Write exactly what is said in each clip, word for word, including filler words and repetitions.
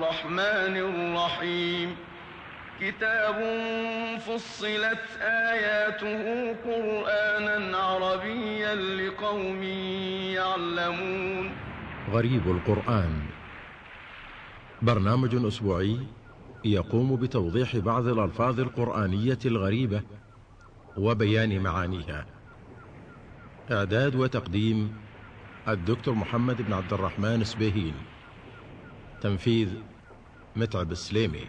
الرحمن الرحيم كتاب فصلت آياته قرآنا عربيا لقوم يعلمون. غريب القرآن برنامج أسبوعي يقوم بتوضيح بعض الألفاظ القرآنية الغريبة وبيان معانيها. إعداد وتقديم الدكتور محمد بن عبد الرحمن سبيهين. تنفيذ متعب السليمي.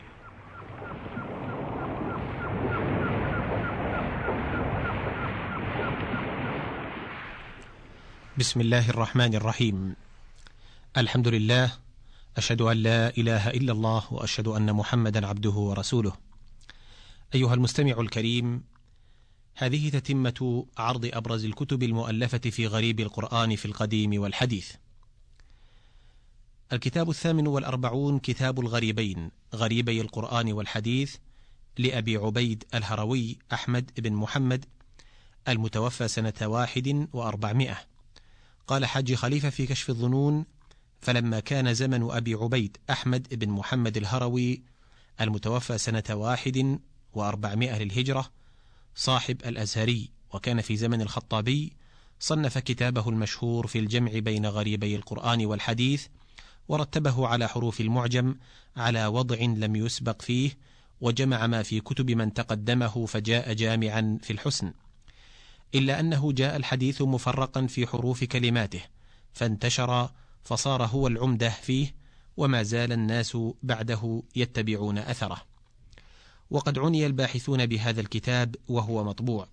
بسم الله الرحمن الرحيم. الحمد لله، أشهد أن لا إله إلا الله، وأشهد أن محمدا عبده ورسوله. أيها المستمع الكريم، هذه تتمة عرض أبرز الكتب المؤلفة في غريب القرآن في القديم والحديث. الكتاب الثامن والأربعون كتاب الغريبين، غريبي القرآن والحديث، لأبي عبيد الهروي أحمد بن محمد، المتوفى سنة واحد وأربعمائة. قال حاج خليفة في كشف الظنون: فلما كان زمن أبي عبيد أحمد بن محمد الهروي المتوفى سنة واحد وأربعمائة للهجرة صاحب الأزهري، وكان في زمن الخطابي، صنف كتابه المشهور في الجمع بين غريبي القرآن والحديث، ورتبه على حروف المعجم على وضع لم يسبق فيه، وجمع ما في كتب من تقدمه فجاء جامعا في الحسن، إلا أنه جاء الحديث مفرقا في حروف كلماته فانتشر فصار هو العمدة فيه، وما زال الناس بعده يتبعون أثره. وقد عني الباحثون بهذا الكتاب وهو مطبوع،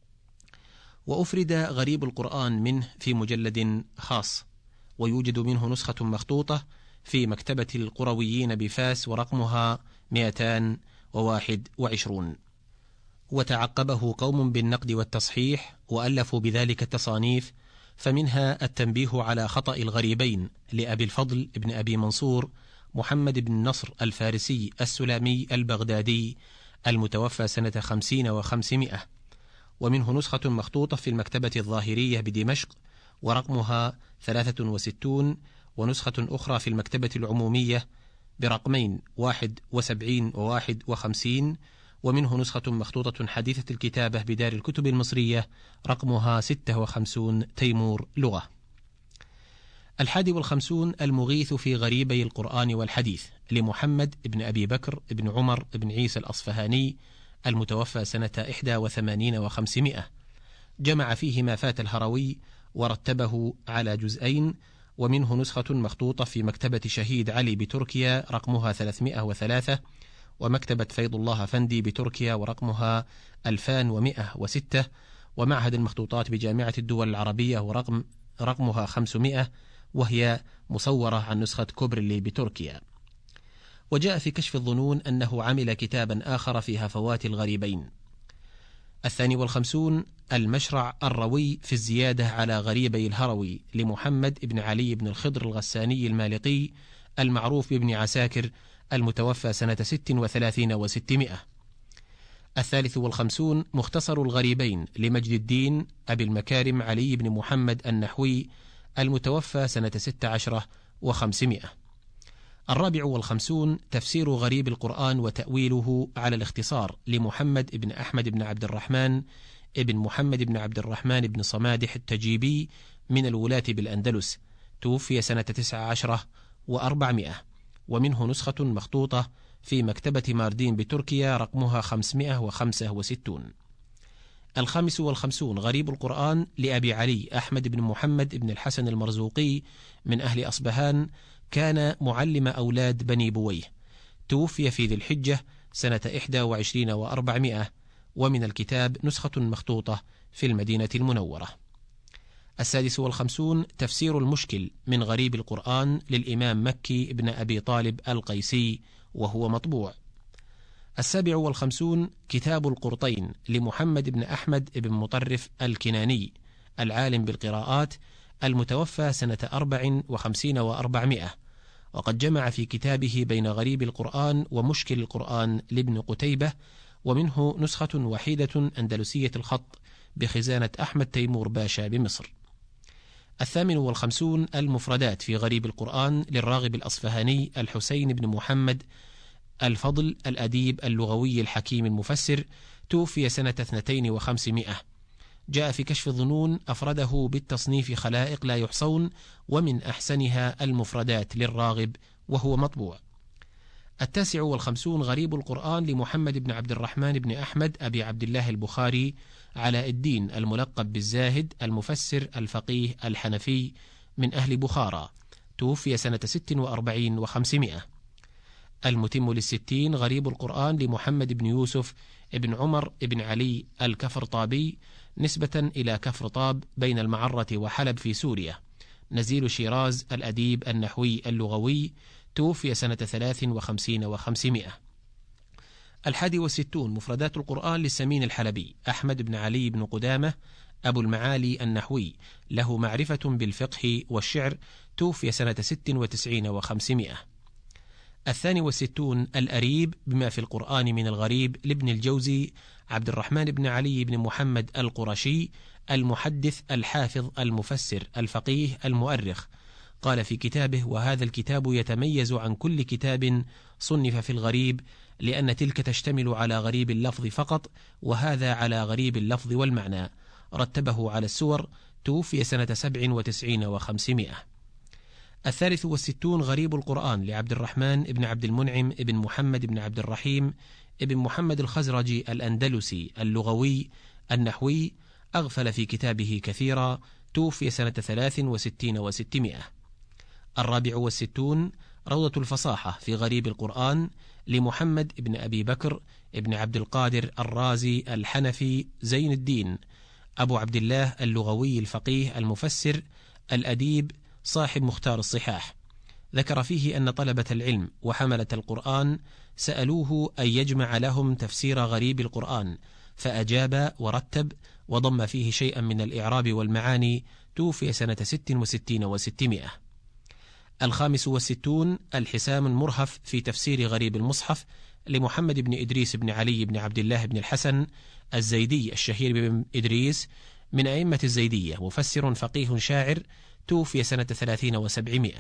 وأفرد غريب القرآن منه في مجلد خاص، ويوجد منه نسخة مخطوطة في مكتبة القرويين بفاس ورقمها مئتان وواحد وعشرون. وتعقبه قوم بالنقد والتصحيح وألفوا بذلك التصانيف، فمنها التنبيه على خطأ الغريبين لأبي الفضل ابن أبي منصور محمد بن نصر الفارسي السلامي البغدادي المتوفى سنة خمسين وخمسمائة، ومنه نسخة مخطوطة في المكتبة الظاهرية بدمشق ورقمها ثلاثة وستون، ونسخة أخرى في المكتبة العمومية برقمين واحد وسبعين وواحد وخمسين، ومنه نسخة مخطوطة حديثة الكتابة بدار الكتب المصرية رقمها ستة وخمسون تيمور لغة. الحادي والخمسون المغيث في غريبي القرآن والحديث لمحمد بن أبي بكر بن عمر بن عيسى الأصفهاني المتوفى سنة إحدى وثمانين وخمسمائة، جمع فيه ما فات الهروي ورتبه على جزئين، ومنه نسخة مخطوطة في مكتبة شهيد علي بتركيا رقمها ثلاثمائة وثلاثة، ومكتبة فيض الله فندي بتركيا ورقمها ألفان ومائة وستة، ومعهد المخطوطات بجامعة الدول العربية ورقم رقمها خمسمائة، وهي مصورة عن نسخة كوبرلي بتركيا. وجاء في كشف الظنون أنه عمل كتابا آخر في هفوات الغريبين. الثاني والخمسون المشرع الروي في الزيادة على غريبي الهروي لمحمد بن علي بن الخضر الغساني المالقي المعروف بابن عساكر المتوفى سنة ست وثلاثين وستمائة. الثالث والخمسون مختصر الغريبين لمجد الدين أبي المكارم علي بن محمد النحوي المتوفى سنة ست عشرة وخمسمائة. الرابع والخمسون تفسير غريب القرآن وتأويله على الاختصار لمحمد بن أحمد بن عبد الرحمن ابن محمد بن عبد الرحمن بن صمادح التجيبي من الولاة بالأندلس، توفي سنة تسع عشرة وأربعمائة، ومنه نسخة مخطوطة في مكتبة ماردين بتركيا رقمها خمسمائة وخمسة وستون. الخامس والخمسون غريب القرآن لأبي علي أحمد بن محمد بن الحسن المرزوقي من أهل أصبهان، كان معلم أولاد بني بويه، توفي في ذي الحجة سنة إحدى وعشرين وأربعمائة، ومن الكتاب نسخة مخطوطة في المدينة المنورة. السادس والخمسون تفسير المشكل من غريب القرآن للإمام مكي بن أبي طالب القيسي، وهو مطبوع. السابع والخمسون كتاب القرطين لمحمد بن أحمد بن مطرف الكناني العالم بالقراءات المتوفى سنة أربع وخمسين وأربعمائة، وقد جمع في كتابه بين غريب القرآن ومشكل القرآن لابن قتيبة، ومنه نسخة وحيدة أندلسية الخط بخزانة أحمد تيمور باشا بمصر. الثامن والخمسون المفردات في غريب القرآن للراغب الأصفهاني الحسين بن محمد الفضل الأديب اللغوي الحكيم المفسر، توفي سنة اثنتين وخمسمائة. جاء في كشف الظنون أفرده بالتصنيف خلائق لا يحصون، ومن أحسنها المفردات للراغب، وهو مطبوع. التاسع والخمسون غريب القرآن لمحمد بن عبد الرحمن بن أحمد أبي عبد الله البخاري علاء الدين الملقب بالزاهد، المفسر الفقيه الحنفي من أهل بخارى، توفي سنة ست وأربعين وخمسمائة. المتم للستين غريب القرآن لمحمد بن يوسف بن عمر بن علي الكفرطابي، نسبة إلى كفرطاب بين المعرة وحلب في سوريا، نزيل شيراز الأديب النحوي اللغوي، توفي سنة ثلاث وخمسين وخمسمائة. الحادي والستون مفردات القرآن للسمين الحلبي أحمد بن علي بن قدامة أبو المعالي النحوي، له معرفة بالفقه والشعر، توفي سنة ست وتسعين وخمسمائة. الثاني والستون الأريب بما في القرآن من الغريب لابن الجوزي عبد الرحمن بن علي بن محمد القرشي، المحدث الحافظ المفسر الفقيه المؤرخ، قال في كتابه: وهذا الكتاب يتميز عن كل كتاب صنف في الغريب، لأن تلك تشتمل على غريب اللفظ فقط، وهذا على غريب اللفظ والمعنى. رتبه على السور، توفي سنة سبع وتسعين وخمسمائة. الثالث والستون غريب القرآن لعبد الرحمن بن عبد المنعم بن محمد بن عبد الرحيم بن محمد الخزرجي الأندلسي اللغوي النحوي، أغفل في كتابه كثيرا، توفي سنة ثلاث وستين وستمائة. الرابع والستون روضة الفصاحة في غريب القرآن لمحمد بن أبي بكر بن عبد القادر الرازي الحنفي زين الدين أبو عبد الله اللغوي الفقيه المفسر الأديب صاحب مختار الصحاح. ذكر فيه أن طلبة العلم وحملة القرآن سألوه أن يجمع لهم تفسير غريب القرآن، فأجاب ورتب وضم فيه شيئا من الإعراب والمعاني، توفي سنة ست وستين وستمائة. الخامس والستون الحسام المرهف في تفسير غريب المصحف لمحمد بن إدريس بن علي بن عبد الله بن الحسن الزيدي الشهير بن إدريس من أئمة الزيدية، مفسر فقيه شاعر، توفي سنة ثلاثين وسبعمائة.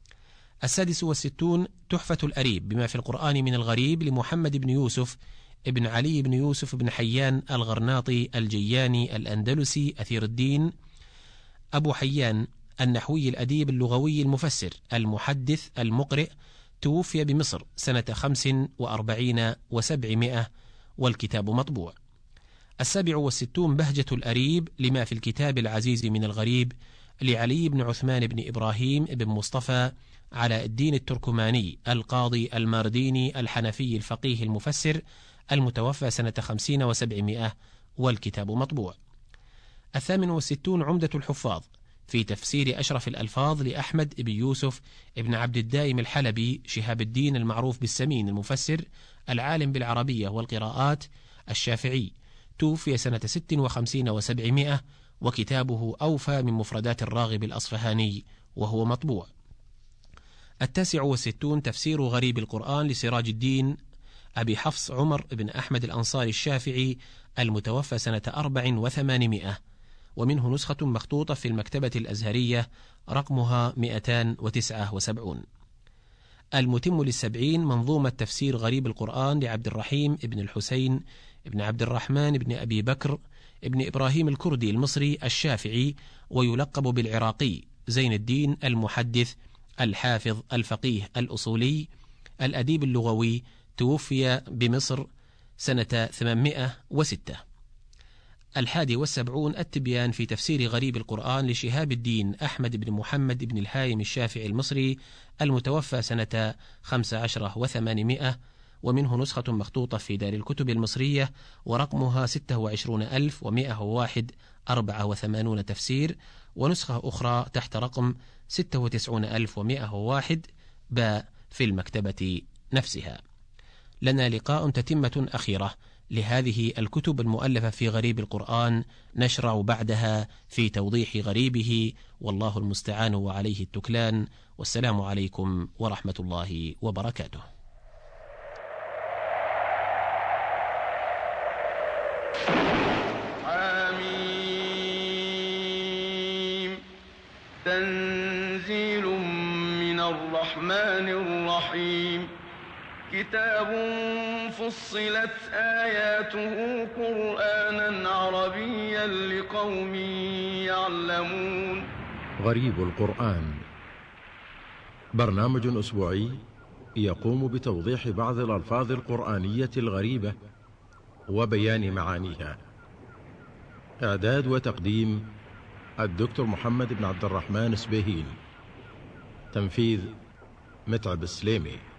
السادس والستون تحفة الأريب بما في القرآن من الغريب لمحمد بن يوسف ابن علي بن يوسف بن حيان الغرناطي الجياني الأندلسي أثير الدين أبو حيان النحوي الأديب اللغوي المفسر المحدث المقرئ، توفي بمصر سنة خمس وأربعين وسبعمائة، والكتاب مطبوع. السابع والستون بهجة الأريب لما في الكتاب العزيز من الغريب لعلي بن عثمان بن إبراهيم بن مصطفى علاء الدين التركماني القاضي المارديني الحنفي الفقيه المفسر، المتوفى سنة خمسين وسبعمائة، والكتاب مطبوع. الثامن والستون عمدة الحفاظ في تفسير أشرف الألفاظ لأحمد بن يوسف ابن عبد الدائم الحلبي شهاب الدين المعروف بالسمين المفسر العالم بالعربية والقراءات الشافعي، توفي سنة ست وخمسين وسبعمائة، وكتابه أوفى من مفردات الراغب الأصفهاني، وهو مطبوع. التاسع والستون تفسير غريب القرآن لسراج الدين أبي حفص عمر بن أحمد الأنصاري الشافعي، المتوفى سنة أربع وثمانمائة، ومنه نسخة مخطوطة في المكتبة الأزهرية رقمها مئتان وتسعة وسبعون. المتم للسبعين منظومة تفسير غريب القرآن لعبد الرحيم بن الحسين بن عبد الرحمن بن أبي بكر ابن إبراهيم الكردي المصري الشافعي، ويلقب بالعراقي زين الدين المحدث الحافظ الفقيه الأصولي الأديب اللغوي، توفي بمصر سنة ثمانمائة وستة. الحادي والسبعون التبيان في تفسير غريب القرآن لشهاب الدين أحمد بن محمد بن الهايم الشافعي المصري، المتوفى سنة خمس عشر وثمانمائة، ومنه نسخة مخطوطة في دار الكتب المصرية ورقمها ستة وعشرون ألف ومائة وواحد أربعة وثمانون تفسير، ونسخة أخرى تحت رقم ستة وتسعون ألف ومائة وواحد باء في المكتبة نفسها. لنا لقاء تتمة أخيرة لهذه الكتب المؤلفة في غريب القرآن، نشرع بعدها في توضيح غريبه، والله المستعان وعليه التكلان، والسلام عليكم ورحمة الله وبركاته. حميم الرحمن الرحيم كتاب فصلت آياته قرآنا عربيا لقوم يعلمون. غريب القرآن برنامج أسبوعي يقوم بتوضيح بعض الألفاظ القرآنية الغريبة وبيان معانيها. إعداد وتقديم الدكتور محمد بن عبد الرحمن سبيهين. تنفيذ متعب السليمي.